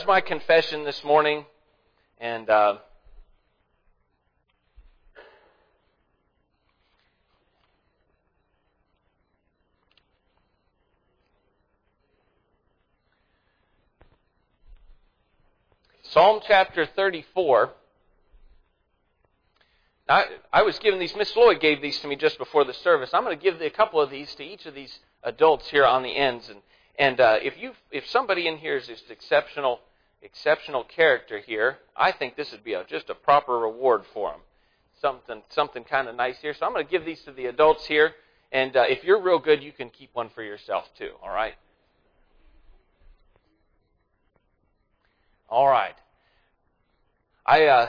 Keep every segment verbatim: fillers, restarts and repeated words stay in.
My confession this morning, and uh, Psalm chapter thirty-four. I, I was given these, Miss Lloyd gave these to me just before the service. I'm going to give a couple of these to each of these adults here on the ends. And, and uh, if you, if somebody in here is just exceptional, exceptional character here, I think this would be a, just a proper reward for them. Something, something kind of nice here. So I'm going to give these to the adults here. And uh, if you're real good, you can keep one for yourself too. All right? All right. I... Uh,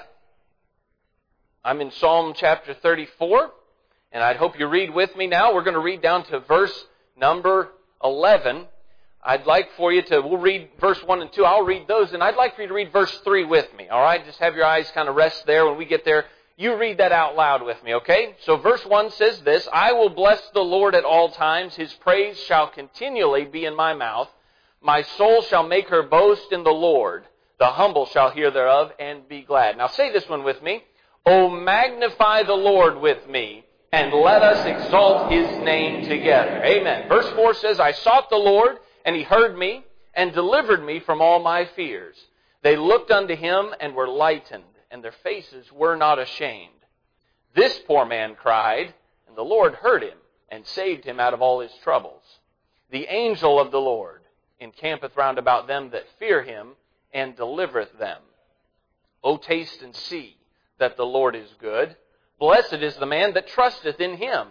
I'm in Psalm chapter thirty-four, and I hope you read with me now. We're going to read down to verse number eleven. I'd like for you to, we'll read verse one and two. I'll read those, and I'd like for you to read verse three with me, all right? Just have your eyes kind of rest there. When we get there, you read that out loud with me, okay? So verse one says this, I will bless the Lord at all times. His praise shall continually be in my mouth. My soul shall make her boast in the Lord. The humble shall hear thereof and be glad. Now say this one with me. O magnify the Lord with me, and let us exalt His name together. Amen. Verse four says, I sought the Lord, and He heard me, and delivered me from all my fears. They looked unto Him, and were lightened, and their faces were not ashamed. This poor man cried, and the Lord heard him, and saved him out of all his troubles. The angel of the Lord encampeth round about them that fear Him, and delivereth them. O taste and see that the Lord is good. Blessed is the man that trusteth in Him.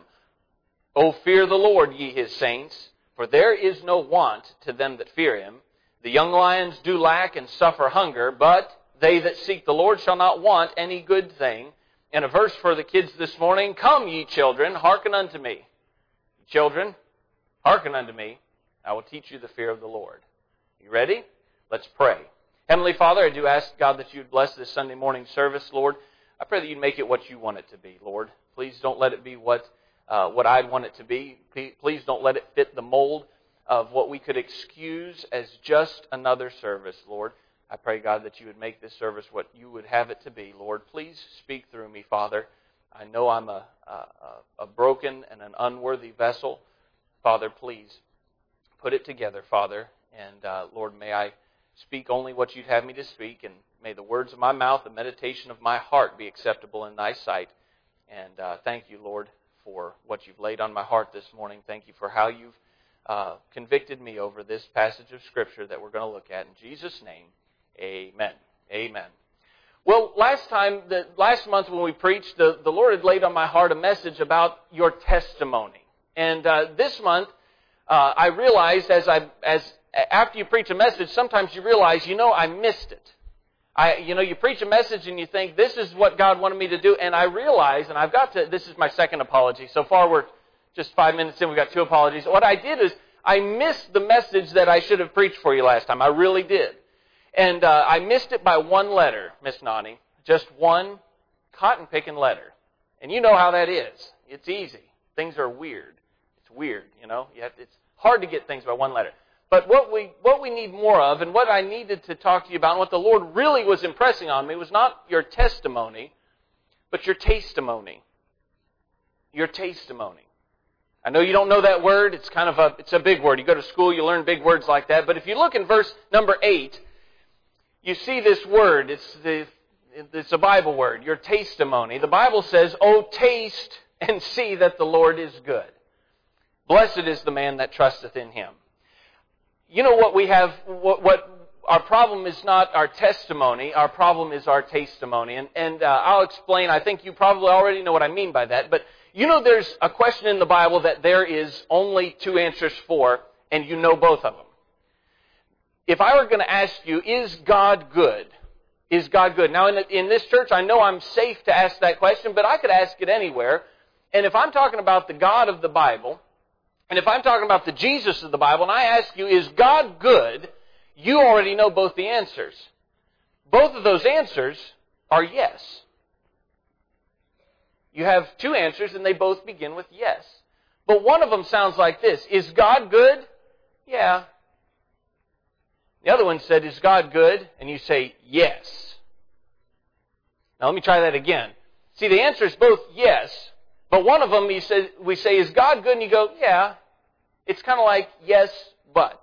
O fear the Lord, ye His saints, for there is no want to them that fear Him. The young lions do lack and suffer hunger, but they that seek the Lord shall not want any good thing. And a verse for the kids this morning, Come, ye children, hearken unto me. Children, hearken unto me. I will teach you the fear of the Lord. You ready? Let's pray. Heavenly Father, I do ask, God, that you would bless this Sunday morning service, Lord. I pray that you'd make it what you want it to be, Lord. Please don't let it be what uh, what I'd want it to be. Please don't let it fit the mold of what we could excuse as just another service, Lord. I pray, God, that you would make this service what you would have it to be, Lord. Please speak through me, Father. I know I'm a, a, a broken and an unworthy vessel. Father, please put it together, Father. And, uh, Lord, may I speak only what you'd have me to speak, and may the words of my mouth, the meditation of my heart be acceptable in thy sight. And uh, thank you, Lord, for what you've laid on my heart this morning. Thank you for how you've uh, convicted me over this passage of Scripture that we're going to look at. In Jesus' name, amen. Amen. Well, last time, the, last month when we preached, the, the Lord had laid on my heart a message about your testimony. And uh, this month, uh, I realized as I as after you preach a message, sometimes you realize, you know, I missed it. I, you know, you preach a message and you think, this is what God wanted me to do. And I realize, and I've got to, this is my second apology. So far, we're just five minutes in. We've got two apologies. What I did is, I missed the message that I should have preached for you last time. I really did. And uh, I missed it by one letter, Miss Nani. Just one cotton-picking letter. And you know how that is. It's easy. Things are weird. It's weird, you know. You have, it's hard to get things by one letter. But what we what we need more of, and what I needed to talk to you about, and what the Lord really was impressing on me, was not your testimony, but your testimony. Your testimony. I know you don't know that word. It's kind of a it's a big word. You go to school, you learn big words like that. But if you look in verse number eight, you see this word. It's the it's a Bible word. Your testimony. The Bible says, "Oh, taste and see that the Lord is good. Blessed is the man that trusteth in Him." You know what we have, what, what our problem is not our testimony, our problem is our testimony. And, and uh, I'll explain, I think you probably already know what I mean by that, but you know there's a question in the Bible that there is only two answers for, and you know both of them. If I were going to ask you, is God good? Is God good? Now in, the, in this church, I know I'm safe to ask that question, but I could ask it anywhere. And if I'm talking about the God of the Bible, and if I'm talking about the Jesus of the Bible, and I ask you, is God good? You already know both the answers. Both of those answers are yes. You have two answers, and they both begin with yes. But one of them sounds like this. Is God good? Yeah. The other one said, is God good? And you say, yes. Now let me try that again. See, the answer is both yes, but one of them, he says, we say, is God good? And you go, yeah. It's kind of like, yes, but.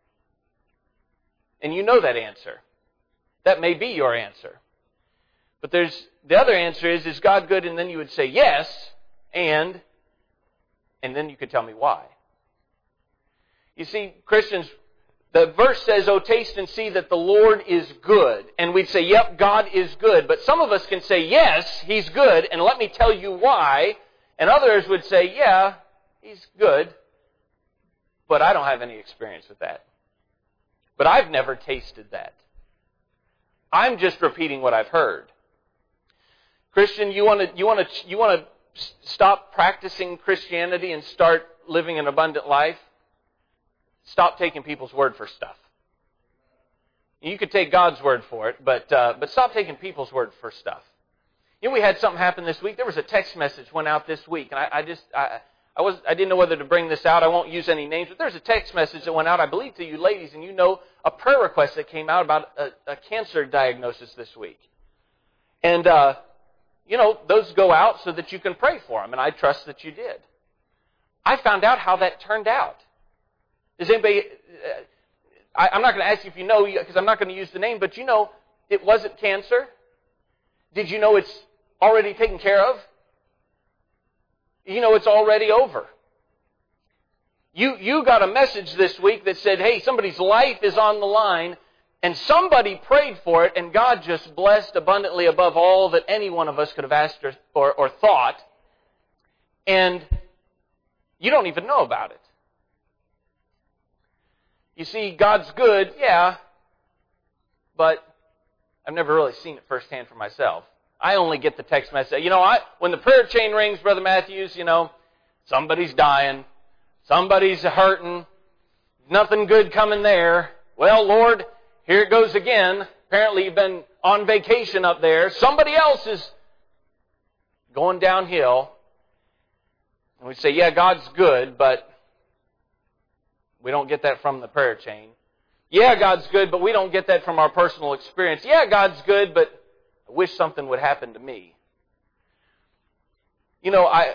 And you know that answer. That may be your answer. But there's the other answer is, is God good? And then you would say, yes, and, and then you could tell me why. You see, Christians, the verse says, oh, taste and see that the Lord is good. And we'd say, yep, God is good. But some of us can say, yes, He's good, and let me tell you why. And others would say, yeah, He's good, but I don't have any experience with that. But I've never tasted that. I'm just repeating what I've heard. Christian, you want to you want to you want to stop practicing Christianity and start living an abundant life? Stop taking people's word for stuff. You could take God's word for it, but uh, but stop taking people's word for stuff. You know, we had something happen this week. There was a text message went out this week, and I, I just I, I was I didn't know whether to bring this out. I won't use any names, but there's a text message that went out, I believe, to you ladies, and you know a prayer request that came out about a, a cancer diagnosis this week, and uh, you know those go out so that you can pray for them, and I trust that you did. I found out how that turned out. Does anybody? Uh, I, I'm not going to ask you if you know, because I'm not going to use the name, but you know it wasn't cancer. Did you know it's already taken care of? You know it's already over. You you got a message this week that said, hey, somebody's life is on the line, and somebody prayed for it, and God just blessed abundantly above all that any one of us could have asked or, or, or thought, and you don't even know about it. You see, God's good, yeah, but I've never really seen it firsthand for myself. I only get the text message. You know, I when the prayer chain rings, Brother Matthews, you know, somebody's dying, somebody's hurting, nothing good coming there. Well, Lord, here it goes again. Apparently you've been on vacation up there. Somebody else is going downhill. And we say, yeah, God's good, but we don't get that from the prayer chain. Yeah, God's good, but we don't get that from our personal experience. Yeah, God's good, but I wish something would happen to me. You know, I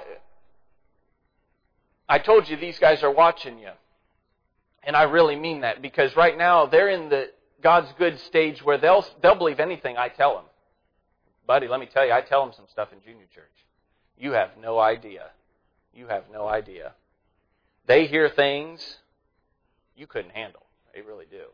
I told you these guys are watching you. And I really mean that, because right now they're in the God's good stage where they'll they'll believe anything I tell them. Buddy, let me tell you, I tell them some stuff in junior church. You have no idea. You have no idea. They hear things you couldn't handle. They really do.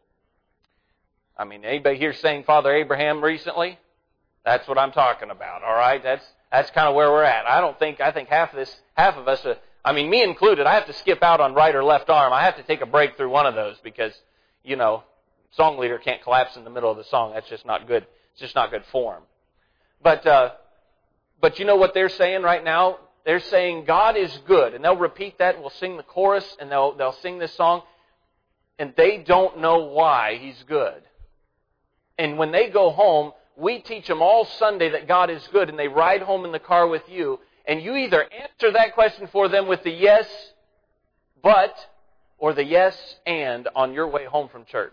I mean, anybody here saying Father Abraham recently? That's what I'm talking about, all right? That's that's kind of where we're at. I don't think, I think half of this, half of us, uh, I mean, me included, I have to skip out on right or left arm. I have to take a break through one of those because, you know, song leader can't collapse in the middle of the song. That's just not good. It's just not good form. But, uh, but you know what they're saying right now? They're saying God is good. And they'll repeat that, and we'll sing the chorus, and they'll they'll sing this song. And they don't know why He's good. And when they go home, we teach them all Sunday that God is good, and they ride home in the car with you, and you either answer that question for them with the yes, but, or the yes, and on your way home from church.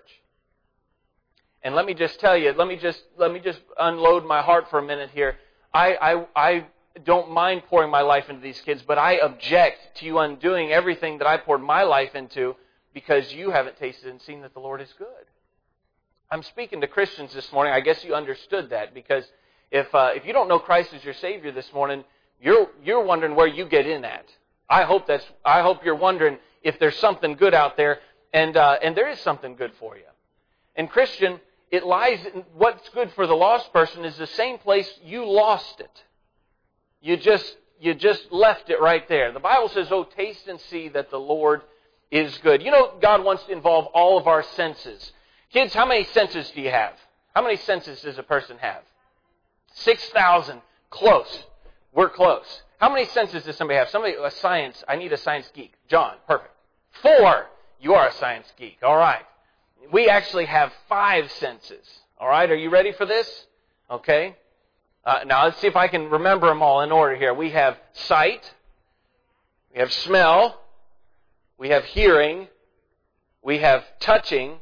And let me just tell you, let me just let me just unload my heart for a minute here. I I, I don't mind pouring my life into these kids, but I object to you undoing everything that I poured my life into, because you haven't tasted and seen that the Lord is good. I'm speaking to Christians this morning. I guess you understood that, because if uh, if you don't know Christ as your Savior this morning, you're you're wondering where you get in at. I hope that's I hope you're wondering if there's something good out there, and uh, and there is something good for you. And Christian, it lies in what's good for the lost person is the same place you lost it. You just you just left it right there. The Bible says, "Oh, taste and see that the Lord is good." You know, God wants to involve all of our senses. Kids, how many senses do you have? How many senses does a person have? six thousand. Close. We're close. How many senses does somebody have? Somebody, a science, I need a science geek. John, perfect. Four. You are a science geek. All right. We actually have five senses. All right. Are you ready for this? Okay. Uh, now let's see if I can remember them all in order here. We have sight. We have smell. We have hearing. We have touching.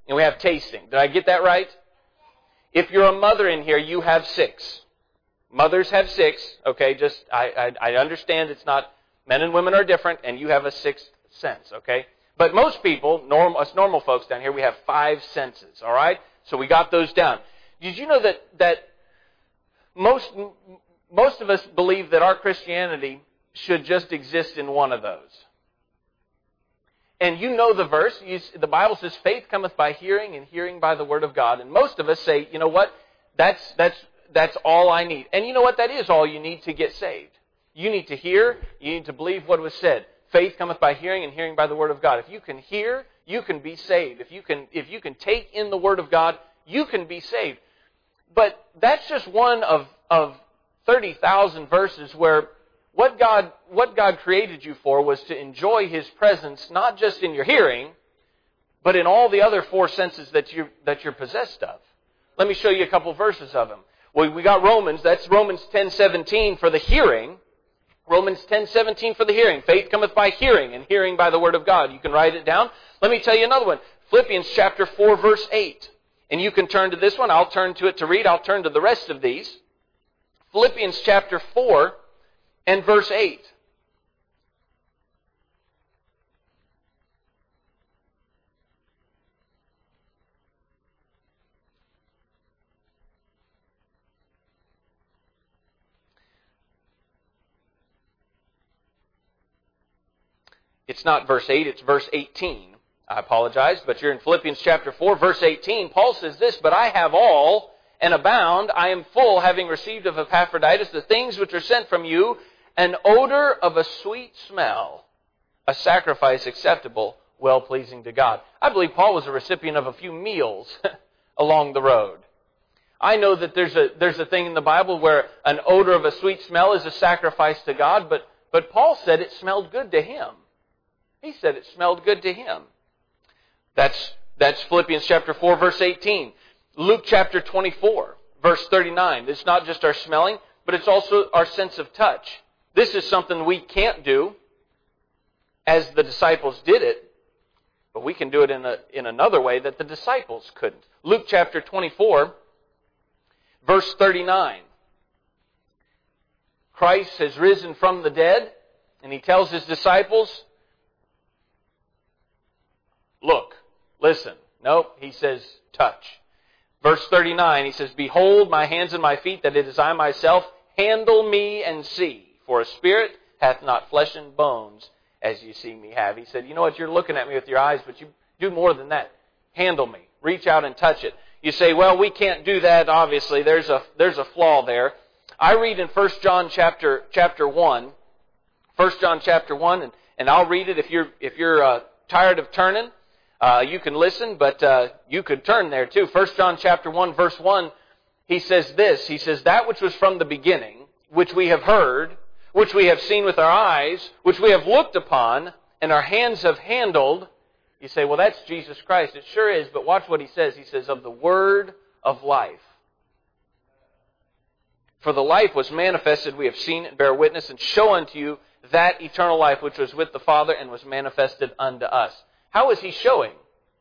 And we have tasting. Did I get that right? If you're a mother in here, you have six. Mothers have six. Okay, just, I, I, I understand it's not, men and women are different, and you have a sixth sense, okay? But most people, norm, us normal folks down here, we have five senses, all right? So we got those down. Did you know that, that most, most of us believe that our Christianity should just exist in one of those? And you know the verse. You, the Bible says, faith cometh by hearing, and hearing by the word of God. And most of us say, you know what? That's, that's, that's all I need. And you know what? That is all you need to get saved. You need to hear. You need to believe what was said. Faith cometh by hearing, and hearing by the word of God. If you can hear, you can be saved. If you can, if you can take in the word of God, you can be saved. But that's just one of, of thirty thousand verses where What God, what God created you for was to enjoy His presence, not just in your hearing, but in all the other four senses that you that you're possessed of. Let me show you a couple verses of them. Well, we got Romans. That's Romans ten seventeen for the hearing. Romans ten seventeen for the hearing. Faith cometh by hearing, and hearing by the word of God. You can write it down. Let me tell you another one. Philippians chapter four, verse eight. And you can turn to this one. I'll turn to it to read. I'll turn to the rest of these. Philippians chapter four and verse eight. It's not verse eight, it's verse eighteen. I apologize, but you're in Philippians chapter four, verse eighteen. Paul says this, "But I have all and abound. I am full, having received of Epaphroditus the things which are sent from you, an odor of a sweet smell, a sacrifice acceptable, well-pleasing to God." I believe Paul was a recipient of a few meals along the road. I know that there's a there's a thing in the Bible where an odor of a sweet smell is a sacrifice to God, but, but Paul said it smelled good to him. He said it smelled good to him. That's, that's Philippians chapter four, verse eighteen. Luke chapter twenty-four, verse thirty-nine. It's not just our smelling, but it's also our sense of touch. This is something we can't do as the disciples did it, but we can do it in a, in another way that the disciples couldn't. Luke chapter twenty-four, verse thirty-nine. Christ has risen from the dead, and He tells His disciples, look, listen. Nope, He says, touch. Verse thirty-nine, He says, "Behold my hands and my feet, that it is I myself. Handle me and see. For a spirit hath not flesh and bones, as you see me have." He said, you know what, you're looking at me with your eyes, but you do more than that. Handle me. Reach out and touch it. You say, well, we can't do that, obviously. There's a there's a flaw there. I read in First John chapter chapter one. First John chapter one, and, and I'll read it if you're if you're uh, tired of turning. Uh, you can listen, but uh, you could turn there too. First John chapter one, verse one, he says this. He says, "That which was from the beginning, which we have heard, which we have seen with our eyes, which we have looked upon, and our hands have handled." You say, well, that's Jesus Christ. It sure is, but watch what He says. He says, "Of the word of life. For the life was manifested, we have seen it, bear witness, and show unto you that eternal life which was with the Father and was manifested unto us." How is He showing?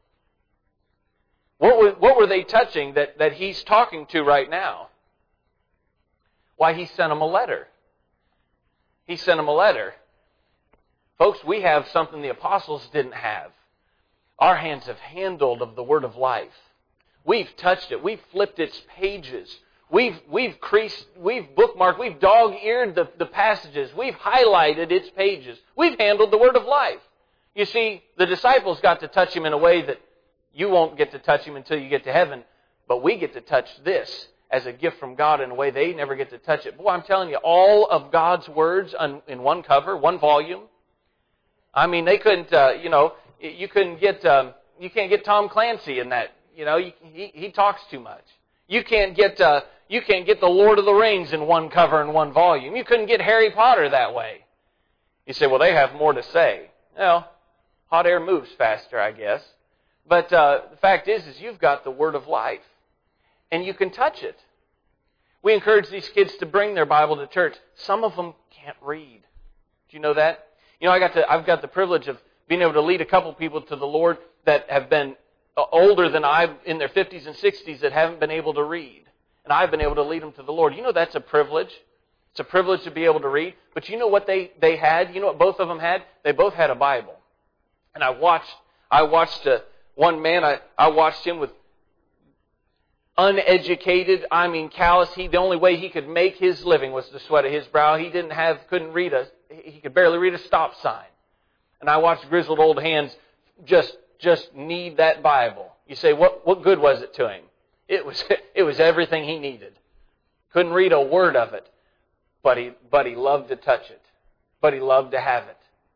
What were, what were they touching that, that He's talking to right now? Why, He sent them a letter. He sent them a letter. Folks, we have something the apostles didn't have. Our hands have handled of the word of life. We've touched it. We've flipped its pages. We've we've creased, we've bookmarked, we've dog-eared the, the passages. We've highlighted its pages. We've handled the word of life. You see, the disciples got to touch Him in a way that you won't get to touch Him until you get to heaven. But we get to touch this as a gift from God in a way they never get to touch it. Boy, I'm telling you, all of God's words in one cover, one volume. I mean, they couldn't, uh, you know, you couldn't get, um, you can't get Tom Clancy in that. You know, he he talks too much. You can't get, uh, you can't get the Lord of the Rings in one cover and one volume. You couldn't get Harry Potter that way. You say, well, they have more to say. Well, hot air moves faster, I guess. But uh, the fact is, is you've got the word of life. And you can touch it. We encourage these kids to bring their Bible to church. Some of them can't read. Do you know that? You know, I got to, I've got the privilege of being able to lead a couple people to the Lord that have been older than I, in their fifties and sixties, that haven't been able to read. And I've been able to lead them to the Lord. You know that's a privilege. It's a privilege to be able to read. But you know what they, they had? You know what both of them had? They both had a Bible. And I watched, I watched uh, one man, I, I watched him with uneducated, I mean callous. He, the only way he could make his living was the sweat of his brow. He didn't have, couldn't read a, he could barely read a stop sign. And I watched grizzled old hands just, just need that Bible. You say, what, what good was it to him? It was, it was everything he needed. Couldn't read a word of it, but he, but he loved to touch it. But he loved to have it.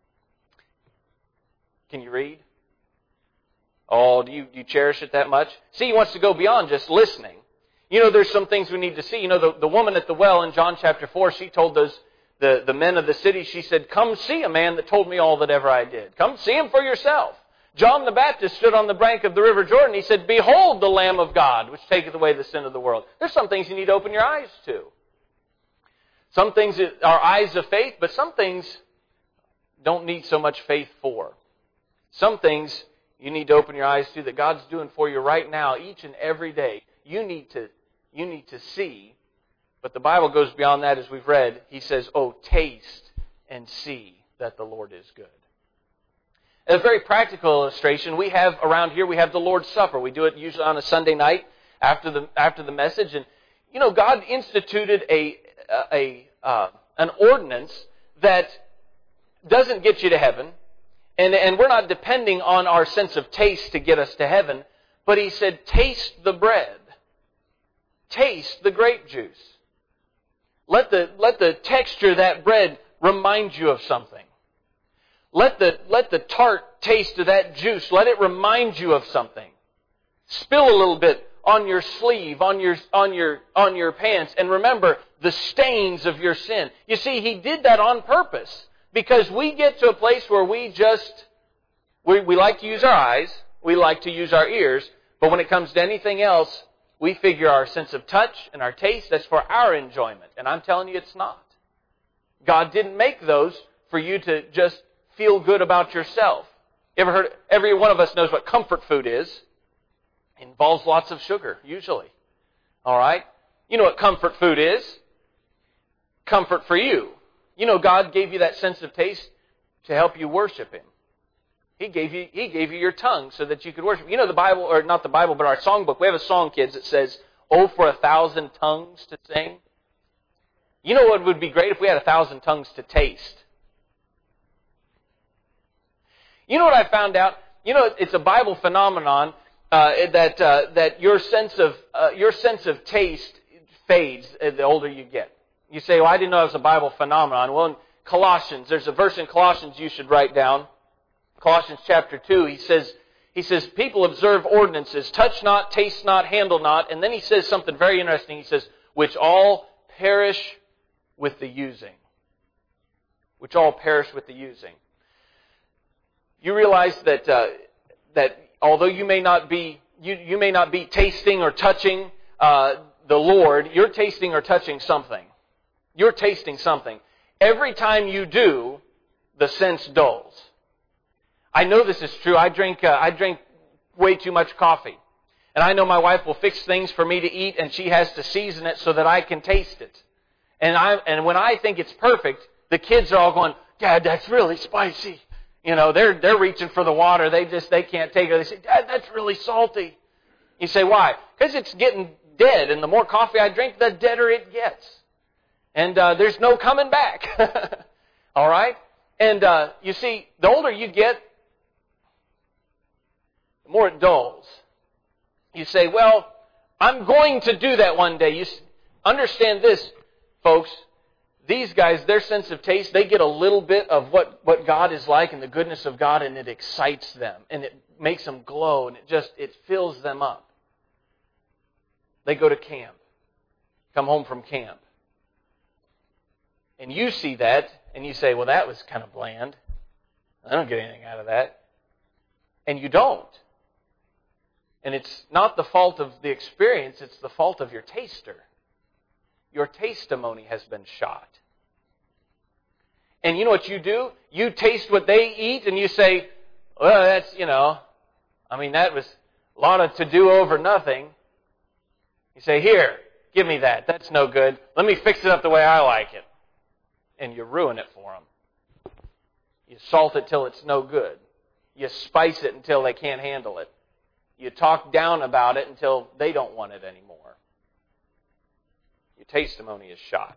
Can you read? Oh, do you, do you cherish it that much? See, he wants to go beyond just listening. You know, there's some things we need to see. You know, the, the woman at the well in John chapter four, she told those, the, the men of the city, she said, come see a man that told me all that ever I did. Come see him for yourself. John the Baptist stood on the brink of the river Jordan. He said, behold the Lamb of God, which taketh away the sin of the world. There's some things you need to open your eyes to. Some things are eyes of faith, but some things don't need so much faith for. Some things you need to open your eyes to that God's doing for you right now, each and every day. You need to, you need to see. But the Bible goes beyond that, as we've read. He says, oh, taste and see that the Lord is good. A very practical illustration, we have around here, we have the Lord's Supper. We do it usually on a Sunday night after the after the message. And, you know, God instituted a, a uh, an ordinance that doesn't get you to heaven. And, and we're not depending on our sense of taste to get us to heaven. But He said, taste the bread. Taste the grape juice. Let the, let the texture of that bread remind you of something. Let the, let the tart taste of that juice, let it remind you of something. Spill a little bit on your sleeve, on your, on your, on your pants, and remember the stains of your sin. You see, He did that on purpose. Because we get to a place where we just, we, we like to use our eyes, we like to use our ears, but when it comes to anything else, we figure our sense of touch and our taste, that's for our enjoyment. And I'm telling you, it's not. God didn't make those for you to just feel good about yourself. You ever heard, every one of us knows what comfort food is. It involves lots of sugar, usually. All right? You know what comfort food is? Comfort for you. You know, God gave you that sense of taste to help you worship Him. He gave you, He gave you your tongue so that you could worship. You know the Bible, or not the Bible, but our songbook. We have a song, kids, that says, oh, for a thousand tongues to sing. You know what would be great if we had a thousand tongues to taste? You know what I found out? You know, it's a Bible phenomenon uh, that uh, that your sense of uh, your sense of taste fades the older you get. You say, well, I didn't know it was a Bible phenomenon. Well, in Colossians, there's a verse in Colossians you should write down. Colossians chapter two, he says, he says, people observe ordinances, touch not, taste not, handle not. And then he says something very interesting. He says, which all perish with the using. Which all perish with the using. You realize that uh, that although you may not be you, you may not be tasting or touching uh, the Lord, you're tasting or touching something. You're tasting something. Every time you do, the sense dulls. I know this is true. I drink uh, I drink way too much coffee. And I know my wife will fix things for me to eat, and she has to season it so that I can taste it. And I and when I think it's perfect, the kids are all going, Dad, that's really spicy. You know, they're they're reaching for the water. They just they can't take it. They say, Dad, that's really salty. You say, why? Because it's getting dead, and the more coffee I drink, the deader it gets. And uh, there's no coming back. All right? And uh, you see, the older you get, the more it dulls. You say, well, I'm going to do that one day. You understand this, folks. These guys, their sense of taste, they get a little bit of what, what God is like and the goodness of God, and it excites them. And it makes them glow, and it just, it fills them up. They go to camp, come home from camp. And you see that, and you say, well, that was kind of bland. I don't get anything out of that. And you don't. And it's not the fault of the experience, it's the fault of your taster. Your testimony has been shot. And you know what you do? You taste what they eat, and you say, well, that's, you know, I mean, that was, a lot of to-do over nothing. You say, here, give me that. That's no good. Let me fix it up the way I like it. And you ruin it for them. You salt it till it's no good. You spice it until they can't handle it. You talk down about it until they don't want it anymore. Your testimony is shot.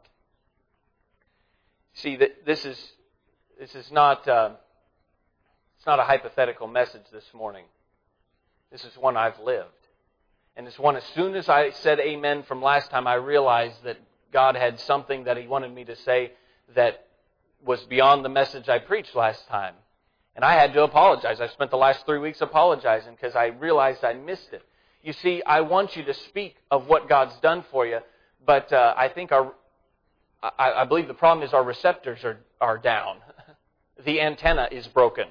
See, this is this is not uh, it's not a hypothetical message this morning. This is one I've lived. And it's one, as soon as I said amen from last time, I realized that God had something that He wanted me to say that was beyond the message I preached last time. And I had to apologize. I spent the last three weeks apologizing because I realized I missed it. You see, I want you to speak of what God's done for you, but uh, I think our, I, I believe the problem is our receptors are, are down. The antenna is broken.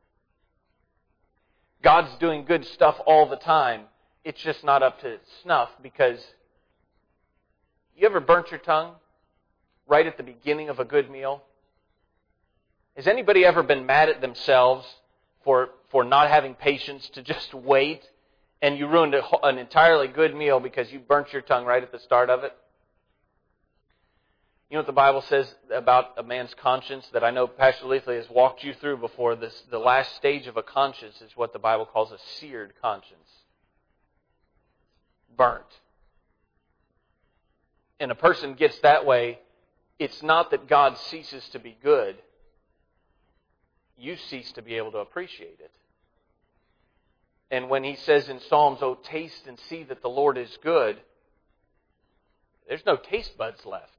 God's doing good stuff all the time. It's just not up to snuff because you ever burnt your tongue right at the beginning of a good meal? Has anybody ever been mad at themselves for, for not having patience to just wait and you ruined a, an entirely good meal because you burnt your tongue right at the start of it? You know what the Bible says about a man's conscience that I know Pastor Leathley has walked you through before? This, the last stage of a conscience is what the Bible calls a seared conscience. Burnt. And a person gets that way, it's not that God ceases to be good. You cease to be able to appreciate it. And when He says in Psalms, oh, taste and see that the Lord is good, there's no taste buds left.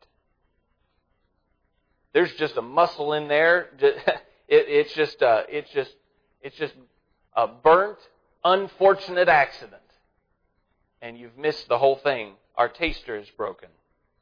There's just a muscle in there. It's just a, it's just, it's just a burnt, unfortunate accident. And you've missed the whole thing. Our taster is broken.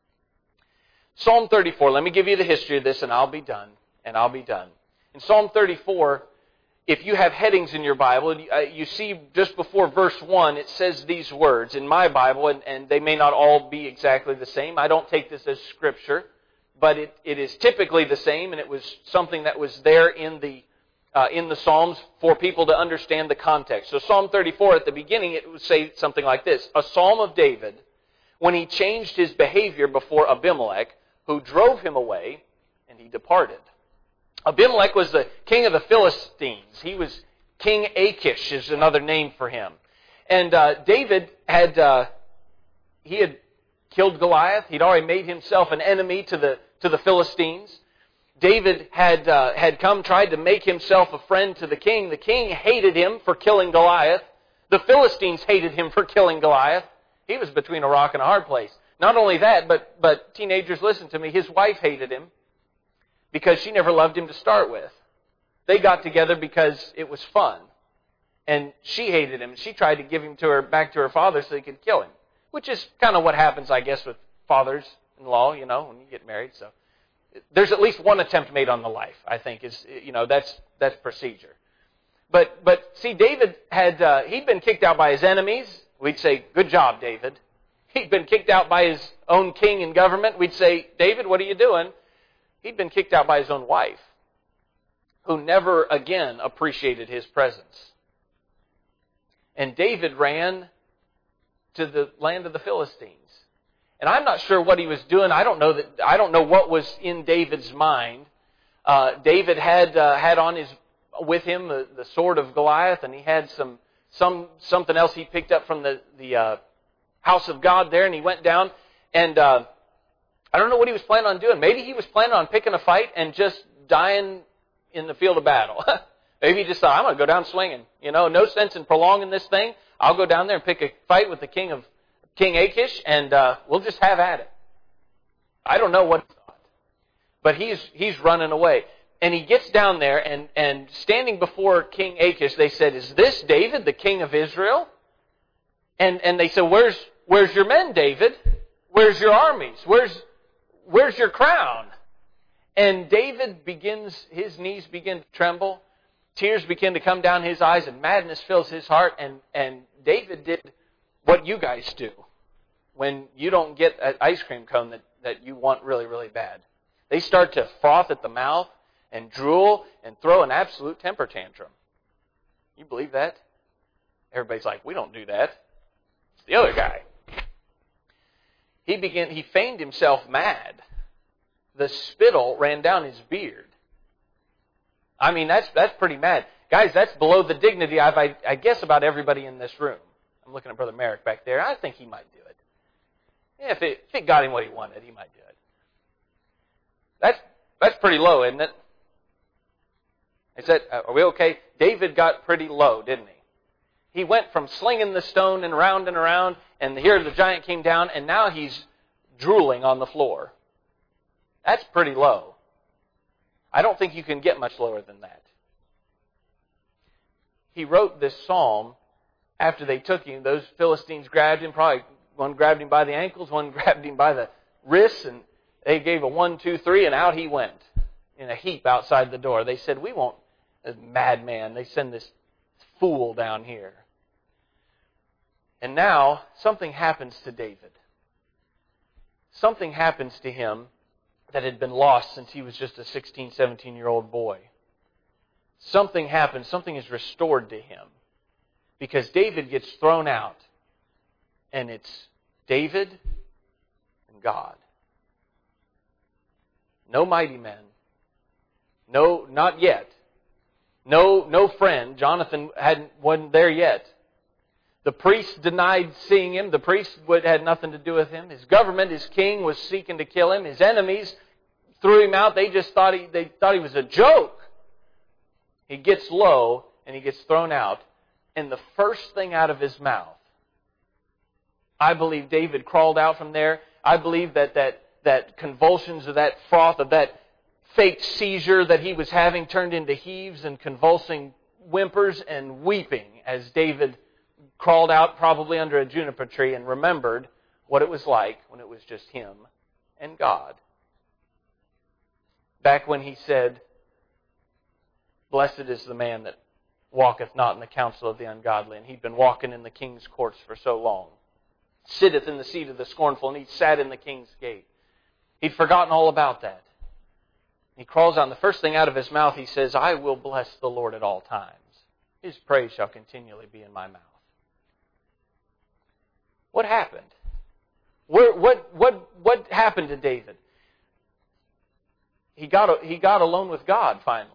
Psalm thirty-four, let me give you the history of this and I'll be done. And I'll be done. In Psalm thirty-four, if you have headings in your Bible, you see just before verse one, it says these words in my Bible, and, and they may not all be exactly the same. I don't take this as Scripture, but it, it is typically the same, and it was something that was there in the uh, in the Psalms for people to understand the context. So Psalm thirty-four, at the beginning, it would say something like this: a psalm of David, when he changed his behavior before Abimelech, who drove him away, and he departed. Abimelech was the king of the Philistines. He was King Achish is another name for him. And uh, David had uh, he had killed Goliath. He'd already made himself an enemy to the to the Philistines. David had uh, had come, tried to make himself a friend to the king. The king hated him for killing Goliath. The Philistines hated him for killing Goliath. He was between a rock and a hard place. Not only that, but but teenagers, listen to me. His wife hated him because she never loved him to start with. They got together because it was fun. And she hated him. She tried to give him to her back to her father so he could kill him. Which is kind of what happens, I guess, with fathers-in-law, you know, when you get married. So there's at least one attempt made on the life, I think, is, you know, that's that's procedure. But but see, David had uh, he'd been kicked out by his enemies. We'd say, good job, David. He'd been kicked out by his own king and government. We'd say, David, what are you doing? He'd been kicked out by his own wife, who never again appreciated his presence. And David ran to the land of the Philistines. And I'm not sure what he was doing. I don't know that. I don't know what was in David's mind. Uh, David had uh, had on his with him the, the sword of Goliath, and he had some some something else he picked up from the the uh, house of God there, and he went down. And uh, I don't know what he was planning on doing. Maybe he was planning on picking a fight and just dying in the field of battle. Maybe he just thought, I'm going to go down swinging. You know, no sense in prolonging this thing. I'll go down there and pick a fight with the king of King Achish, and uh, we'll just have at it. I don't know what he thought. But he's he's running away. And he gets down there, and, and standing before King Achish, they said, is this David, the king of Israel? And and they said, Where's where's your men, David? Where's your armies? Where's where's your crown? And David begins, his knees begin to tremble. Tears begin to come down his eyes, and madness fills his heart. And, and David did what you guys do when you don't get an ice cream cone that, that you want really, really bad. They start to froth at the mouth and drool and throw an absolute temper tantrum. You believe that? Everybody's like, we don't do that. It's the other guy. He began, he feigned himself mad. The spittle ran down his beard. I mean, that's that's pretty mad. Guys, that's below the dignity of, I, I guess, about everybody in this room. I'm looking at Brother Merrick back there. I think he might do it. Yeah, if it, if it got him what he wanted, he might do it. That's, that's pretty low, isn't it? Is that, are we okay? David got pretty low, didn't he? He went from slinging the stone and around and around, and here the giant came down, and now he's drooling on the floor. That's pretty low. I don't think you can get much lower than that. He wrote this psalm after they took him. Those Philistines grabbed him, probably one grabbed him by the ankles, one grabbed him by the wrists, and they gave a one, two, three, and out he went in a heap outside the door. They said, we won't, a madman, they send this fool down here. And now, something happens to David. Something happens to him that had been lost since he was just a sixteen, seventeen-year-old boy. Something happens, something is restored to him. Because David gets thrown out, and it's David and God. No mighty men. No, not yet. No, no friend. Jonathan hadn't, wasn't there yet. The priest denied seeing him. The priest would, had nothing to do with him. His government, his king, was seeking to kill him. His enemies threw him out. They just thought he, they thought he was a joke. He gets low and he gets thrown out. And the first thing out of his mouth, I believe David crawled out from there. I believe that that, that convulsions of that froth, of that fake seizure that he was having turned into heaves and convulsing whimpers and weeping as David crawled out probably under a juniper tree and remembered what it was like when it was just him and God. Back when he said, blessed is the man that walketh not in the counsel of the ungodly. And he'd been walking in the king's courts for so long. Sitteth in the seat of the scornful, and he sat in the king's gate. He'd forgotten all about that. He crawls out, and the first thing out of his mouth, he says, I will bless the Lord at all times. His praise shall continually be in my mouth. What happened? Where, what, what, what happened to David? He got, he got alone with God finally.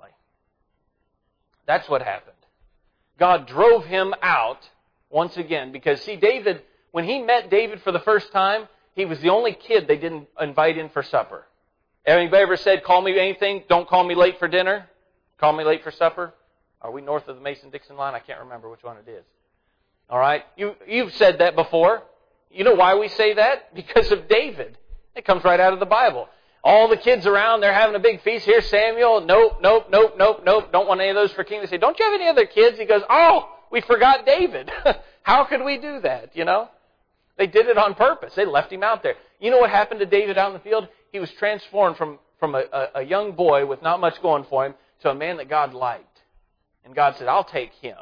That's what happened. God drove him out once again. Because, see, David, when he met David for the first time, he was the only kid they didn't invite in for supper. Anybody ever said, call me anything, don't call me late for dinner? Call me late for supper? Are we north of the Mason-Dixon line? I can't remember which one it is. All right? You, you've said that before. You know why we say that? Because of David. It comes right out of the Bible. All the kids around, they're having a big feast. Here's Samuel. Nope, nope, nope, nope, nope. Don't want any of those for king. They say, don't you have any other kids? He goes, oh, we forgot David. How could we do that, you know? They did it on purpose. They left him out there. You know what happened to David out in the field? He was transformed from, from a, a, a young boy with not much going for him to a man that God liked. And God said, I'll take him.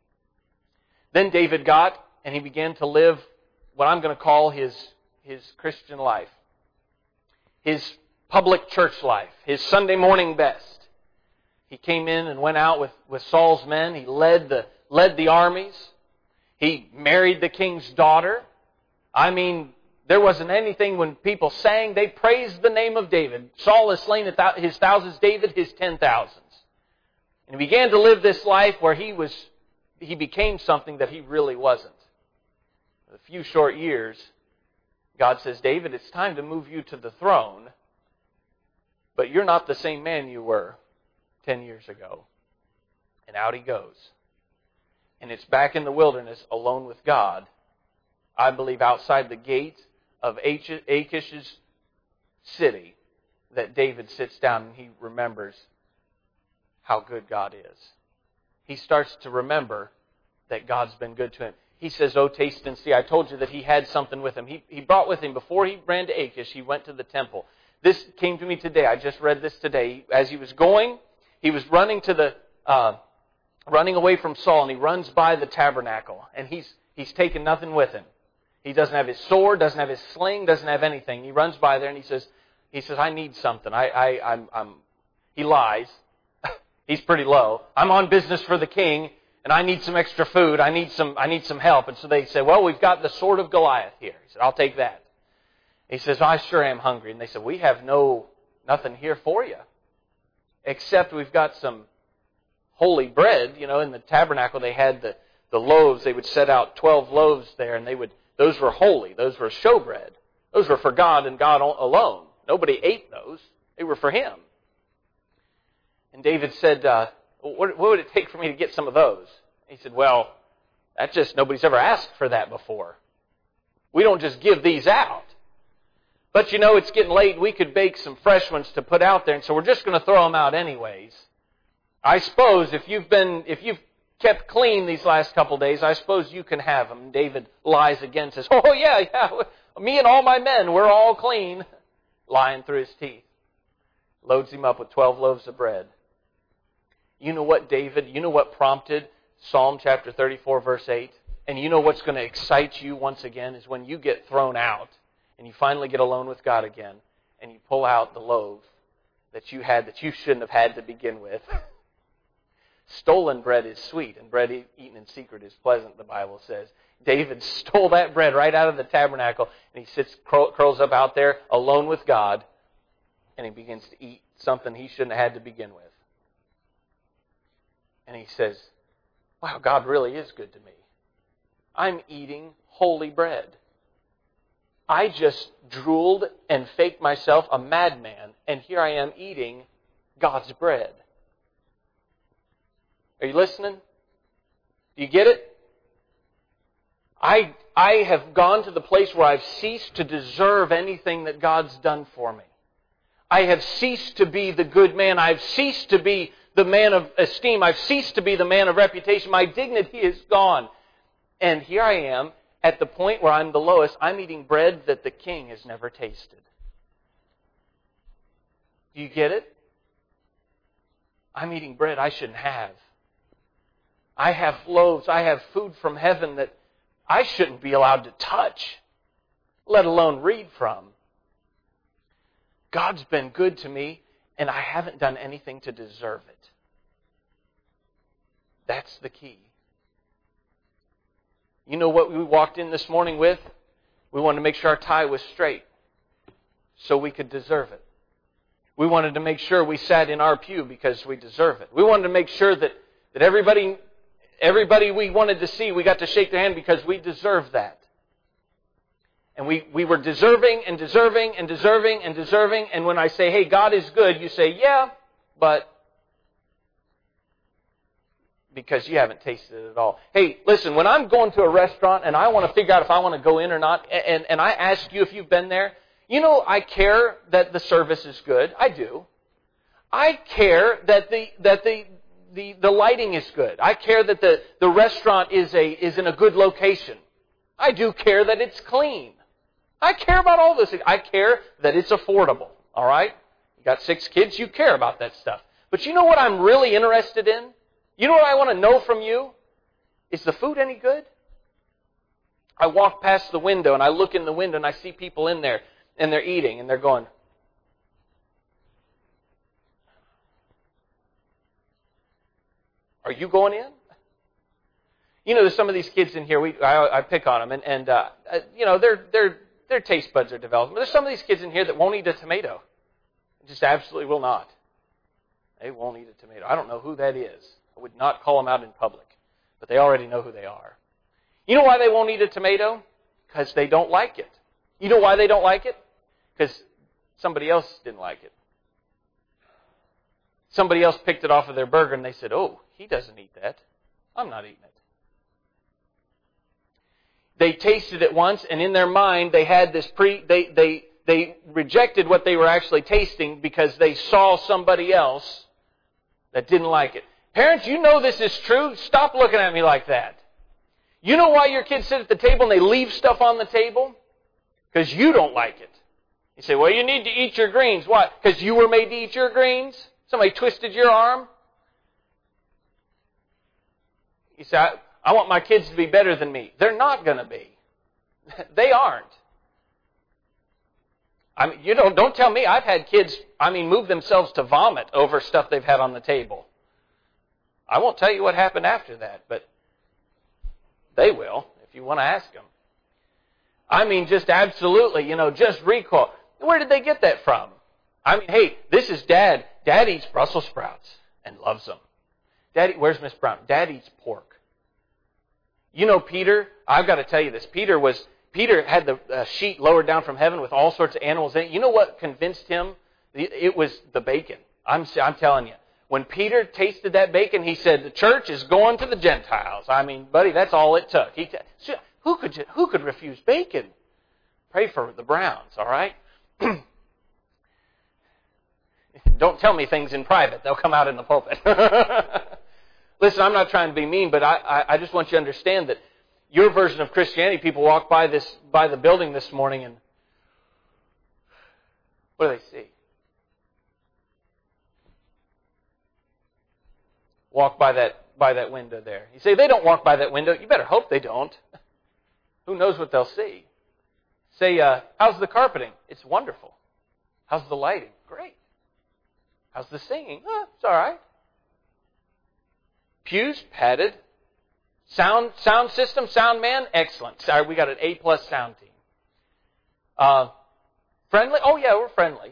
Then David got, and he began to live what I'm going to call his, his Christian life. His public church life. His Sunday morning best. He came in and went out with, with Saul's men. He led the, led the armies. He married the king's daughter. I mean, there wasn't anything when people sang, they praised the name of David. Saul has slain his thousands, David his ten thousands. And he began to live this life where he was, he became something that he really wasn't. In a few short years, God says, David, it's time to move you to the throne, but you're not the same man you were ten years ago. And out he goes. And it's back in the wilderness, alone with God. I believe outside the gate of Achish's city, that David sits down and he remembers how good God is. He starts to remember that God's been good to him. He says, oh, taste and see. I told you that he had something with him. He, he brought with him, before he ran to Achish, he went to the temple. This came to me today. I just read this today. As he was going, he was running to the, uh, running away from Saul, and he runs by the tabernacle. And he's, he's taken nothing with him. He doesn't have his sword, doesn't have his sling, doesn't have anything. He runs by there and he says, he says, I need something. I, I, I'm, I'm, he lies. He's pretty low. I'm on business for the king. and I need some extra food. I need some, I need some help. And so they said, well, we've got the sword of Goliath here. He said, I'll take that. He says, I sure am hungry. And they said, we have no, nothing here for you, except we've got some holy bread. You know, in the tabernacle they had the, the loaves. They would set out twelve loaves there, and they would, those were holy. Those were showbread. Those were for God and God alone. Nobody ate those. They were for Him. And David said, uh, what, what would it take for me to get some of those? He said, well, that's just, nobody's ever asked for that before. We don't just give these out. But you know, it's getting late. We could bake some fresh ones to put out there, and so we're just going to throw them out anyways. I suppose if you've been, if you've kept clean these last couple days, I suppose you can have them. And David lies again and says, oh yeah, yeah, me and all my men, we're all clean. Lying through his teeth. Loads him up with twelve loaves of bread. You know what, David, you know what prompted Psalm chapter thirty-four, verse eight? And you know what's going to excite you once again is when you get thrown out and you finally get alone with God again and you pull out the loaf that you had that you shouldn't have had to begin with. Stolen bread is sweet, and bread eaten in secret is pleasant, the Bible says. David stole that bread right out of the tabernacle, and he sits, curls up out there alone with God, and he begins to eat something he shouldn't have had to begin with. And he says, wow, God really is good to me. I'm eating holy bread. I just drooled and faked myself a madman, and here I am eating God's bread. Are you listening? Do you get it? I, I have gone to the place where I've ceased to deserve anything that God's done for me. I have ceased to be the good man. I've ceased to be the man of esteem. I've ceased to be the man of reputation. My dignity is gone. And here I am at the point where I'm the lowest. I'm eating bread that the king has never tasted. Do you get it? I'm eating bread I shouldn't have. I have loaves. I have food from heaven that I shouldn't be allowed to touch, let alone read from. God's been good to me, and I haven't done anything to deserve it. That's the key. You know what we walked in this morning with? We wanted to make sure our tie was straight so we could deserve it. We wanted to make sure we sat in our pew because we deserve it. We wanted to make sure that, that everybody, everybody we wanted to see, we got to shake their hand because we deserve that. And we, we were deserving and deserving and deserving and deserving. And when I say, hey, God is good, you say, yeah, but because you haven't tasted it at all. Hey, listen, when I'm going to a restaurant and I want to figure out if I want to go in or not, and, and I ask you if you've been there, you know, I care that the service is good. I do. I care that the that the the, the lighting is good. I care that the, the restaurant is a is in a good location. I do care that it's clean. I care about all those things. I care that it's affordable. All right? You got six kids, you care about that stuff. But you know what I'm really interested in? You know what I want to know from you? Is the food any good? I walk past the window and I look in the window and I see people in there and they're eating and they're going, are you going in? You know, there's some of these kids in here, we, I, I pick on them, and, and uh, you know, their their their taste buds are developed. But there's some of these kids in here that won't eat a tomato. Just absolutely will not. They won't eat a tomato. I don't know who that is. I would not call them out in public. But they already know who they are. You know why they won't eat a tomato? Because they don't like it. You know why they don't like it? Because somebody else didn't like it. Somebody else picked it off of their burger and they said, oh, he doesn't eat that. I'm not eating it. They tasted it once, and in their mind, they had this pre. They they they rejected what they were actually tasting because they saw somebody else that didn't like it. Parents, you know this is true. Stop looking at me like that. You know why your kids sit at the table and they leave stuff on the table? Because you don't like it. You say, well, you need to eat your greens. Why? Because you were made to eat your greens? Somebody twisted your arm? You say, I, I want my kids to be better than me. They're not going to be. They aren't. I mean, you know, don't tell me. I've had kids, I mean, move themselves to vomit over stuff they've had on the table. I won't tell you what happened after that, but they will if you want to ask them. I mean, just absolutely, you know, just recoil. Where did they get that from? I mean, hey, this is Dad. Dad eats Brussels sprouts and loves them. Daddy, where's Miss Brown? Dad eats pork. You know, Peter, I've got to tell you this. Peter was Peter had the uh, sheet lowered down from heaven with all sorts of animals in it. You know what convinced him? It was the bacon. I'm I'm telling you. When Peter tasted that bacon, he said, the church is going to the Gentiles. I mean, buddy, that's all it took. He t- who could who could refuse bacon? Pray for the Browns, all right? Don't tell me things in private. They'll come out in the pulpit. Listen, I'm not trying to be mean, but I, I, I just want you to understand that your version of Christianity, people walk by this by the building this morning and what do they see? Walk by that by that window there. You say, they don't walk by that window. You better hope they don't. Who knows what they'll see? Say, uh, how's the carpeting? It's wonderful. How's the lighting? Great. How's the singing? Oh, it's all right. Pews, padded. Sound sound system, sound man, excellent. Sorry, we got an A plus sound team. Uh, friendly? Oh yeah, we're friendly.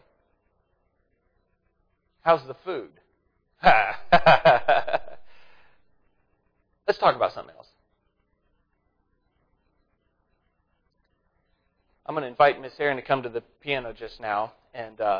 How's the food? Let's talk about something else. I'm going to invite Miss Erin to come to the piano just now, and uh,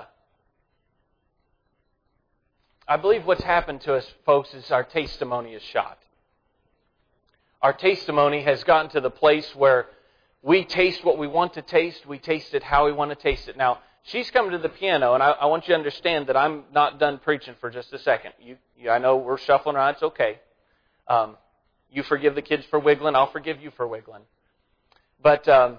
I believe what's happened to us, folks, is our testimony is shot. Our testimony has gotten to the place where we taste what we want to taste. We taste it how we want to taste it. Now, she's coming to the piano, and I, I want you to understand that I'm not done preaching for just a second. You, you, I know we're shuffling around. It's okay. Um, you forgive the kids for wiggling. I'll forgive you for wiggling. But um,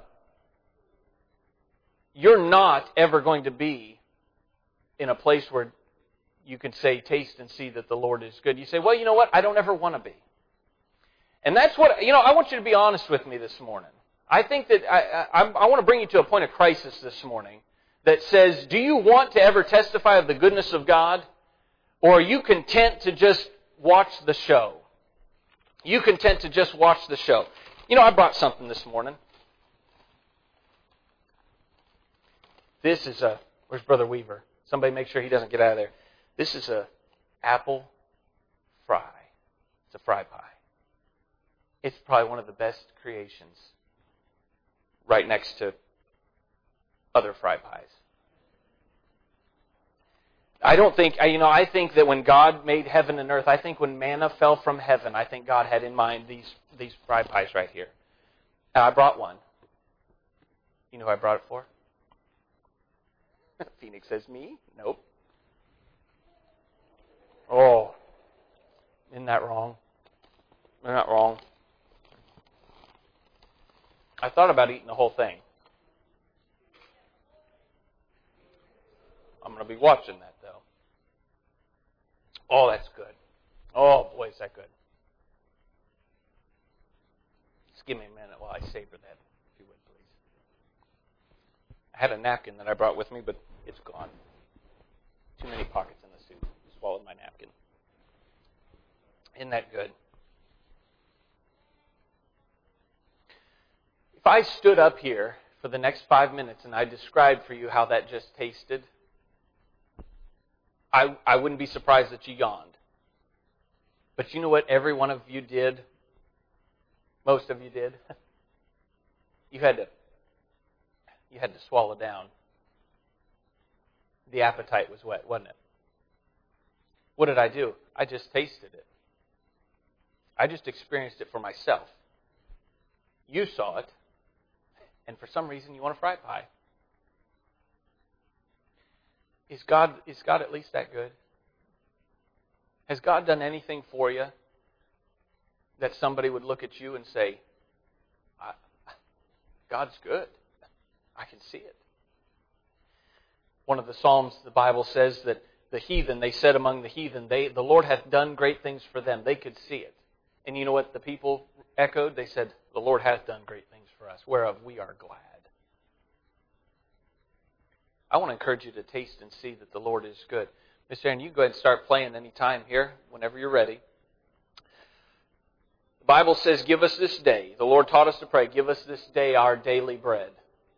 you're not ever going to be in a place where you can say, taste and see that the Lord is good. You say, well, you know what? I don't ever want to be. And that's what, you know, I want you to be honest with me this morning. I think that I, I, I want to bring you to a point of crisis this morning that says, do you want to ever testify of the goodness of God? Or are you content to just watch the show? You content to just watch the show? You know, I brought something this morning. This is a, where's Brother Weaver? Somebody make sure he doesn't get out of there. This is a apple fry. It's a fry pie. It's probably one of the best creations, right next to other fry pies. I don't think, you know, I think that when God made heaven and earth, I think when manna fell from heaven, I think God had in mind these, these fry pies right here. And I brought one. You know who I brought it for? Phoenix says, me? Nope. Oh, isn't that wrong? Isn't that wrong? I thought about eating the whole thing. I'm going to be watching that, though. Oh, that's good. Oh, boy, is that good. Just give me a minute while I savor that, if you would, please. I had a napkin that I brought with me, but it's gone. Too many pockets in the soup. Swallowed my napkin. Isn't that good? If I stood up here for the next five minutes and I described for you how that just tasted, I, I wouldn't be surprised that you yawned. But you know what every one of you did? Most of you did? You had to, you had to swallow down. The appetite was wet, wasn't it? What did I do? I just tasted it. I just experienced it for myself. You saw it, and for some reason you want a fry pie. Is God, is God at least that good? Has God done anything for you that somebody would look at you and say, I, God's good. I can see it. One of the Psalms, the Bible says that the heathen, they said among the heathen, they, the Lord hath done great things for them. They could see it. And you know what the people echoed? They said, the Lord hath done great things for us, whereof we are glad. I want to encourage you to taste and see that the Lord is good. Miss Erin, you go ahead and start playing any time here, whenever you're ready. The Bible says, give us this day. The Lord taught us to pray, give us this day our daily bread.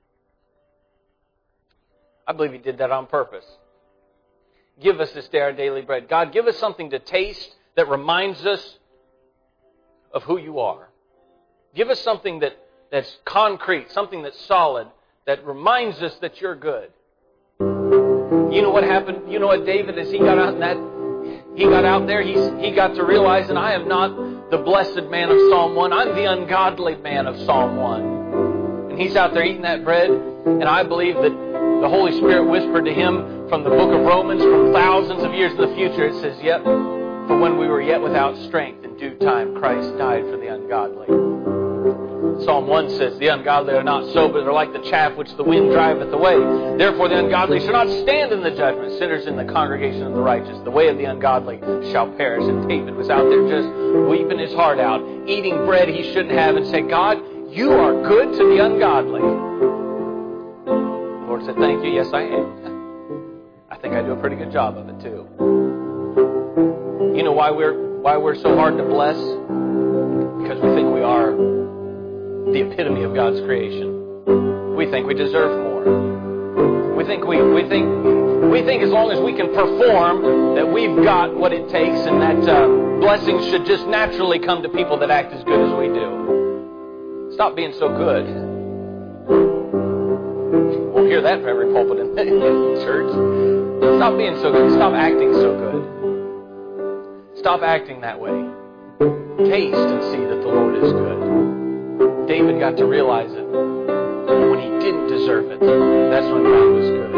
I believe He did that on purpose. Give us this day our daily bread. God, give us something to taste that reminds us of who You are. Give us something that, that's concrete, something that's solid, that reminds us that You're good. You know what happened? You know what David, as he got out in that, he got out there, he's, he got to realize that I am not the blessed man of Psalm one. I'm the ungodly man of Psalm one. And he's out there eating that bread, and I believe that the Holy Spirit whispered to him from the book of Romans, from thousands of years in the future, it says, yep, for when we were yet without strength, in due time Christ died for the ungodly. Psalm one says, the ungodly are not so, but are like the chaff which the wind driveth away. Therefore the ungodly shall not stand in the judgment, sinners in the congregation of the righteous. The way of the ungodly shall perish. And David was out there just weeping his heart out, eating bread he shouldn't have, and said, God, You are good to the ungodly. The Lord said, thank you. Yes, I am. I think I do a pretty good job of it too. You know why we're why we're so hard to bless? Because we think we are the epitome of God's creation. We think we deserve more. We think we we think we think as long as we can perform that we've got what it takes, and that uh, blessings should just naturally come to people that act as good as we do. Stop being so good. We'll hear that from every pulpit in the church. Stop being so good. Stop acting so good. Stop acting that way. Taste and see that the Lord is good. David got to realize it when he didn't deserve it. That's when God was good.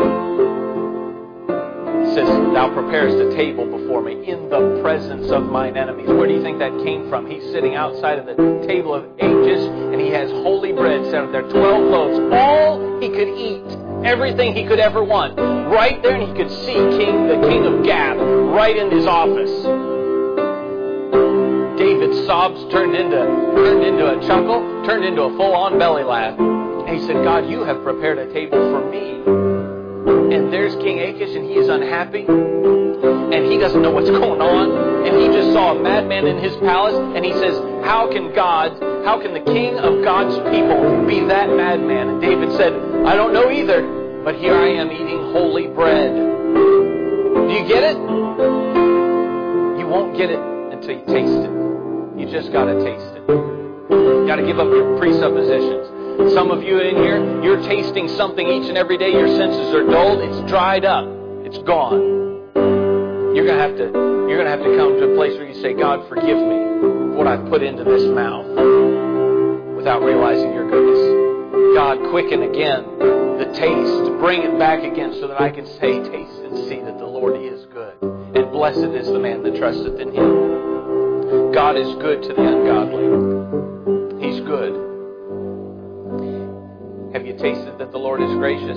It says, Thou preparest a table before me in the presence of mine enemies. Where do you think that came from? He's sitting outside of the table of ages, and he has holy bread set up there, twelve loaves, all he could eat, everything he could ever want. Right there, and he could see King, the king of Gath, right in his office. David's sobs turned into turned into a chuckle, turned into a full-on belly laugh. And he said, God, You have prepared a table for me. And there's King Achish, and he is unhappy. And he doesn't know what's going on. And he just saw a madman in his palace. And he says, how can God, how can the king of God's people be that madman? And David said, I don't know either. But here I am eating holy bread. Do you get it? You won't get it until you taste it. You just got to taste it. You got to give up your presuppositions. Some of you in here, you're tasting something each and every day. Your senses are dulled. It's dried up. It's gone. You're gonna have to. You're gonna have to come to a place where you say, God, forgive me for what I've put into this mouth, without realizing Your goodness. God, quicken again the taste. Bring it back again, so that I can say, taste and see that the Lord is good, and blessed is the man that trusteth in Him. God is good to the ungodly. He's good. Have you tasted that the Lord is gracious?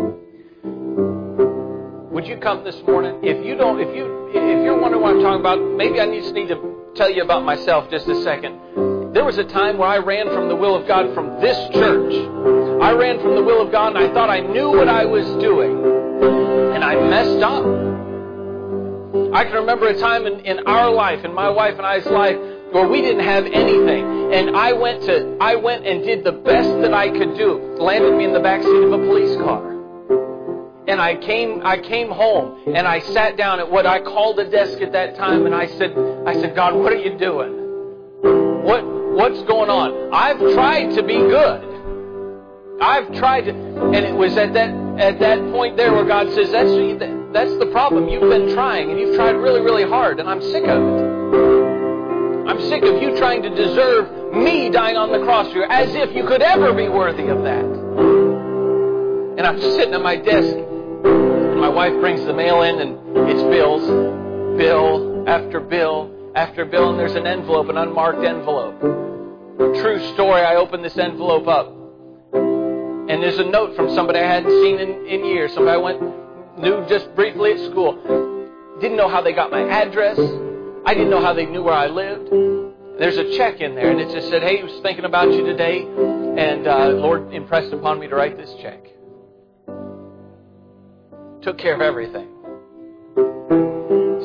Would you come this morning? If you don't, if you, if you're wondering what I'm talking about, maybe I just need to tell you about myself just a second. There was a time where I ran from the will of God from this church. I ran from the will of God, and I thought I knew what I was doing, and I messed up. I can remember a time in, in our life, in my wife and I's life, where we didn't have anything, and I went to I went and did the best that I could do. Landed me in the back seat of a police car, and I came I came home, and I sat down at what I called a desk at that time, and I said I said God, what are You doing? What what's going on? I've tried to be good. I've tried to, and it was at that at that point there where God says, that's that's the problem. You've been trying, and you've tried really really hard, and I'm sick of it. I'm sick of you trying to deserve me dying on the cross for you, as if you could ever be worthy of that. And I'm sitting at my desk, and my wife brings the mail in, and it's bills, bill after bill after bill, and there's an envelope, an unmarked envelope. True story, I opened this envelope up, and there's a note from somebody I hadn't seen in, in years, somebody I went, knew just briefly at school. Didn't know how they got my address. I didn't know how they knew where I lived. There's a check in there, and it just said, hey, I was thinking about you today, and uh, Lord impressed upon me to write this check. Took care of everything. See,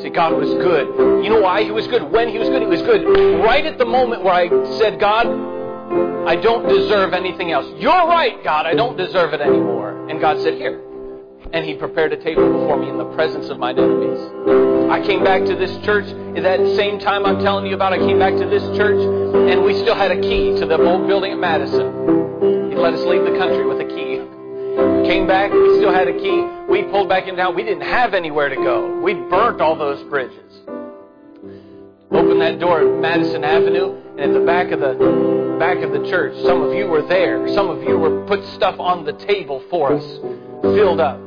See, God was good. You know why He was good? When He was good, He was good right at the moment where I said, God, I don't deserve anything else. You're right, God, I don't deserve it anymore. And God said, here. And He prepared a table before me in the presence of mine enemies. I came back to this church at that same time I'm telling you about. I came back to this church, and we still had a key to the old building at Madison. He let us leave the country with a key. Came back, we still had a key. We pulled back in town. We didn't have anywhere to go. We burnt all those bridges. Opened that door at Madison Avenue, and at the back of the back of the church, some of you were there. Some of you were put stuff on the table for us, filled up.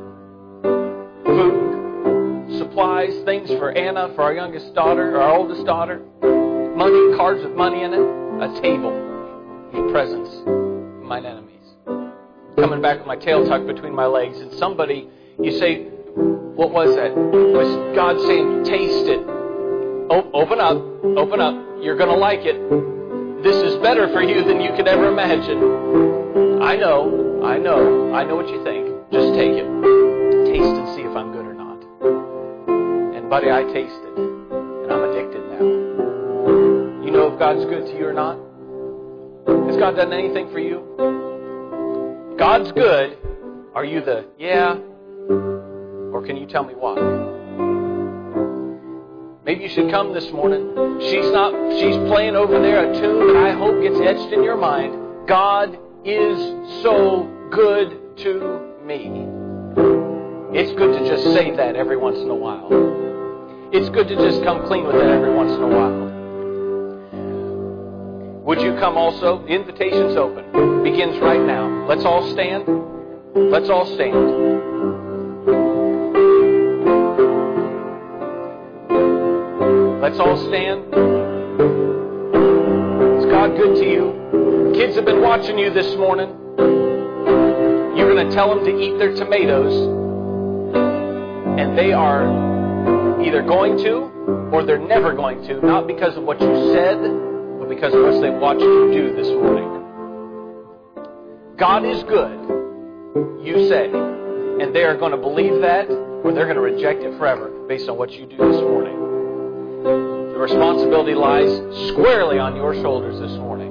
Food, supplies, things for Anna, for our youngest daughter, our oldest daughter. Money, cards with money in it. A table. Your presence. Mine enemies. Coming back with my tail tucked between my legs, and somebody, you say, what was that? Was God saying, taste it. Oh, open up, open up. You're going to like it. This is better for you than you could ever imagine. I know, I know, I know what you think. Just take it. Taste and see if I'm good or not. And buddy, I tasted, and I'm addicted now. You know if God's good to you or not? Has God done anything for you? God's good. Are you the, yeah? Or can you tell me why? Maybe you should come this morning. She's not, she's playing over there a tune that I hope gets etched in your mind. God is so good to me. It's good to just say that every once in a while. It's good to just come clean with it every once in a while. Would you come also? The invitation's open. It begins right now. Let's all stand. Let's all stand. Let's all stand. Is God good to you? Kids have been watching you this morning. You're going to tell them to eat their tomatoes, and they are either going to or they're never going to, not because of what you said, but because of what they've watched you do this morning. God is good, you say, and they are going to believe that, or they're going to reject it forever based on what you do this morning. The responsibility lies squarely on your shoulders this morning.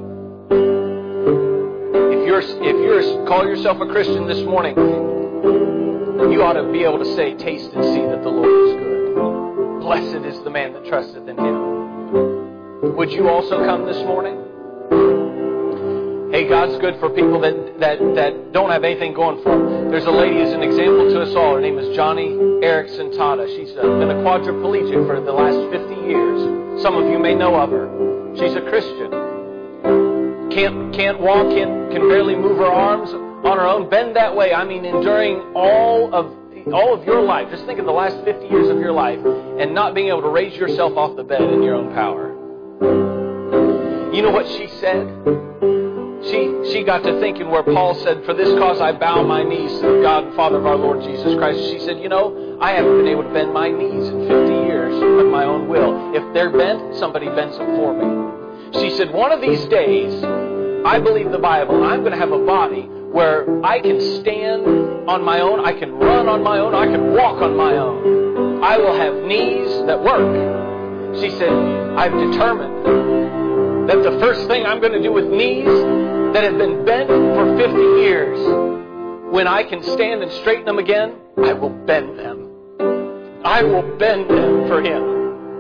If you're, if you're call yourself a Christian this morning, you ought to be able to say, taste and see that the Lord is good. Blessed is the man that trusteth in Him. Would you also come this morning? Hey, God's good for people that, that, that don't have anything going for them. There's a lady who's an example to us all. Her name is Johnny Erickson Tata. She's uh, been a quadriplegic for the last fifty years. Some of you may know of her. She's a Christian. Can't can't walk, can can barely move her arms on her own. Bend that way. I mean, enduring all of all of your life. Just think of the last fifty years of your life and not being able to raise yourself off the bed in your own power. You know what she said? She she got to thinking where Paul said, for this cause I bow my knees to the God and Father of our Lord Jesus Christ. She said, you know, I haven't been able to bend my knees in fifty years of my own will. If they're bent, somebody bends them for me. She said, one of these days, I believe the Bible, I'm going to have a body where I can stand on my own, I can run on my own, I can walk on my own. I will have knees that work. She said, I've determined that the first thing I'm going to do with knees that have been bent for fifty years, when I can stand and straighten them again, I will bend them. I will bend them for Him.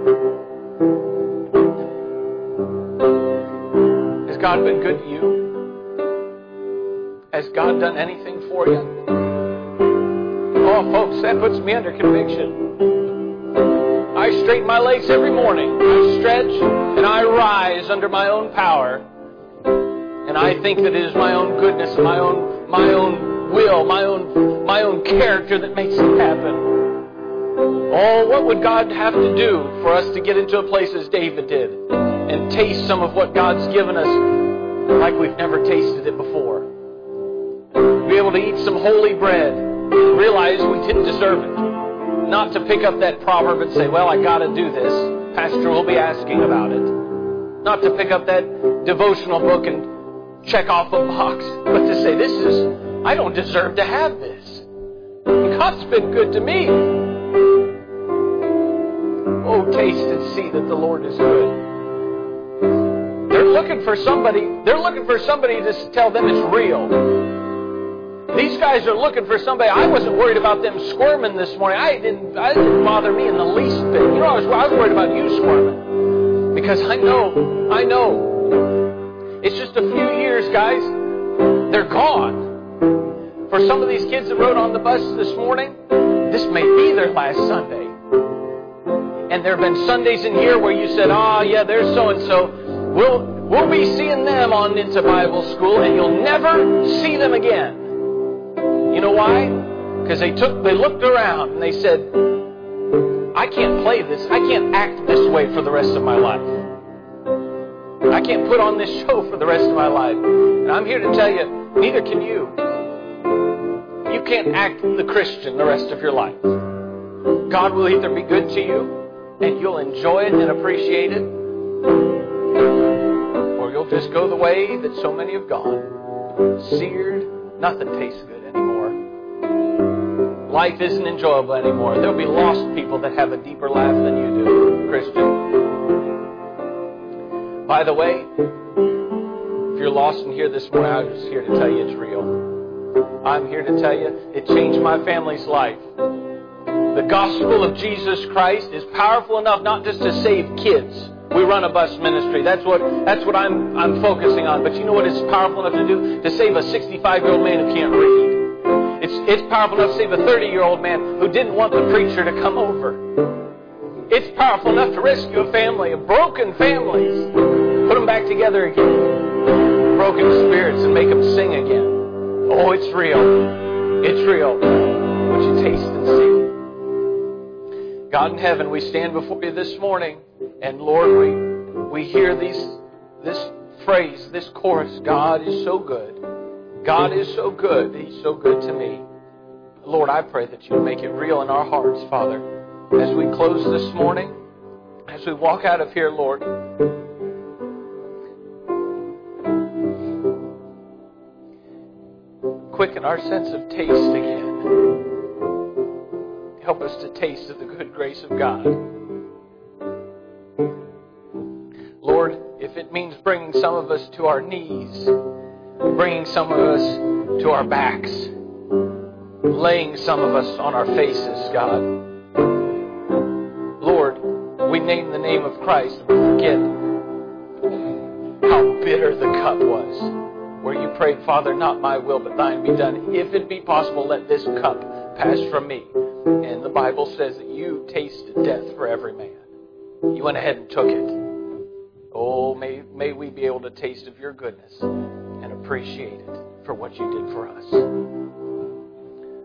Has God been good to you? Has God done anything for you? Oh, folks, that puts me under conviction. I straighten my legs every morning. I stretch and I rise under my own power. And I think that it is my own goodness and my own my own will, my own my own character that makes it happen. Oh, what would God have to do for us to get into a place as David did and taste some of what God's given us like we've never tasted it before? Be able to eat some holy bread and realize we didn't deserve it. Not to pick up that proverb and say, well, I got to do this. Pastor will be asking about it. Not to pick up that devotional book and check off a box, but to say, this is, I don't deserve to have this. God's been good to me. Oh, taste and see that the Lord is good. They're looking for somebody, they're looking for somebody to tell them it's real. These guys are looking for somebody. I wasn't worried about them squirming this morning. I didn't, I didn't bother me in the least bit. You know, I was, I was worried about you squirming. Because I know, I know. It's just a few years, guys. They're gone. For some of these kids that rode on the bus this morning, this may be their last Sunday. And there have been Sundays in here where you said, oh, yeah, there's so-and-so. We'll, we'll be seeing them on into Bible school, and you'll never see them again. You know why? Because they took, they looked around and they said, I can't play this. I can't act this way for the rest of my life. I can't put on this show for the rest of my life. And I'm here to tell you, neither can you. You can't act the Christian the rest of your life. God will either be good to you and you'll enjoy it and appreciate it, or you'll just go the way that so many have gone. Seared, nothing tastes good anymore. Life isn't enjoyable anymore. There'll be lost people that have a deeper laugh than you do, Christian. By the way, if you're lost in here this morning, I'm just here to tell you it's real. I'm here to tell you it changed my family's life. The gospel of Jesus Christ is powerful enough not just to save kids. We run a bus ministry. That's what that's what I'm I'm focusing on. But you know what it's powerful enough to do? To save a sixty-five-year-old man who can't read. It's it's powerful enough to save a thirty-year-old man who didn't want the preacher to come over. It's powerful enough to rescue a family of broken families. Put them back together again. Broken spirits and make them sing again. Oh, it's real. It's real. Would you taste and see? God in heaven, we stand before you this morning, and Lord, we we hear these this phrase, this chorus, God is so good. God is so good. He's so good to me. Lord, I pray that you make it real in our hearts, Father. As we close this morning, as we walk out of here, Lord, quicken our sense of taste again. Help us to taste of the good grace of God. Lord, if it means bringing some of us to our knees, bringing some of us to our backs, laying some of us on our faces, God. Lord, we name the name of Christ and we forget how bitter the cup was, where you prayed, Father, not my will, but thine be done. If it be possible, let this cup pass from me. And the Bible says that you tasted death for every man. You went ahead and took it. Oh, may, may we be able to taste of your goodness and appreciate it for what you did for us.